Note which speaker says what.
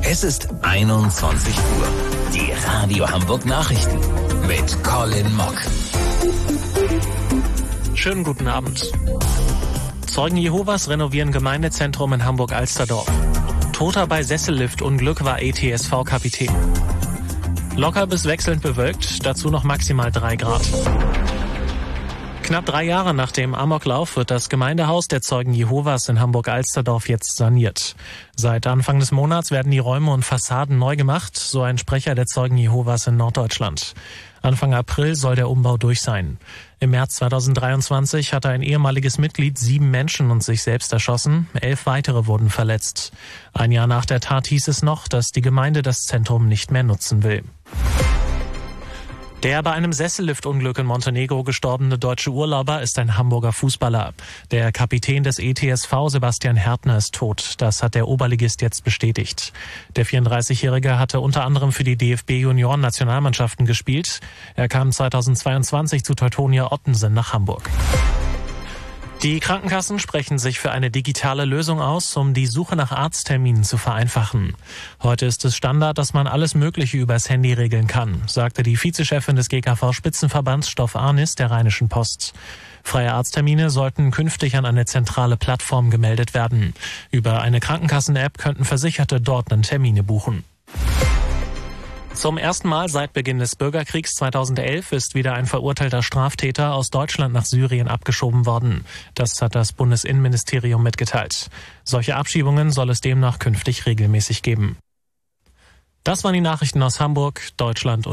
Speaker 1: Es ist 21 Uhr. Die Radio Hamburg Nachrichten mit Colin Mock.
Speaker 2: Schönen guten Abend. Zeugen Jehovas renovieren Gemeindezentrum in Hamburg-Alsterdorf. Toter bei Sesselliftunglück war ETSV-Kapitän. Locker bis wechselnd bewölkt, dazu noch maximal 3 Grad. Knapp 3 Jahre nach dem Amoklauf wird das Gemeindehaus der Zeugen Jehovas in Hamburg-Alsterdorf jetzt saniert. Seit Anfang des Monats werden die Räume und Fassaden neu gemacht, so ein Sprecher der Zeugen Jehovas in Norddeutschland. Anfang April soll der Umbau durch sein. Im März 2023 hatte ein ehemaliges Mitglied 7 Menschen und sich selbst erschossen. 11 weitere wurden verletzt. Ein Jahr nach der Tat hieß es noch, dass die Gemeinde das Zentrum nicht mehr nutzen will. Der bei einem Sesselliftunglück in Montenegro gestorbene deutsche Urlauber ist ein Hamburger Fußballer. Der Kapitän des ETSV, Sebastian Härtner, ist tot. Das hat der Oberligist jetzt bestätigt. Der 34-Jährige hatte unter anderem für die DFB-Junioren-Nationalmannschaften gespielt. Er kam 2022 zu Teutonia Ottensen nach Hamburg. Die Krankenkassen sprechen sich für eine digitale Lösung aus, um die Suche nach Arztterminen zu vereinfachen. Heute ist es Standard, dass man alles Mögliche übers Handy regeln kann, sagte die Vizechefin des GKV-Spitzenverbands Stoff Arnis der Rheinischen Post. Freie Arzttermine sollten künftig an eine zentrale Plattform gemeldet werden. Über eine Krankenkassen-App könnten Versicherte dort dann Termine buchen. Zum ersten Mal seit Beginn des Bürgerkriegs 2011 ist wieder ein verurteilter Straftäter aus Deutschland nach Syrien abgeschoben worden. Das hat das Bundesinnenministerium mitgeteilt. Solche Abschiebungen soll es demnach künftig regelmäßig geben. Das waren die Nachrichten aus Hamburg, Deutschland und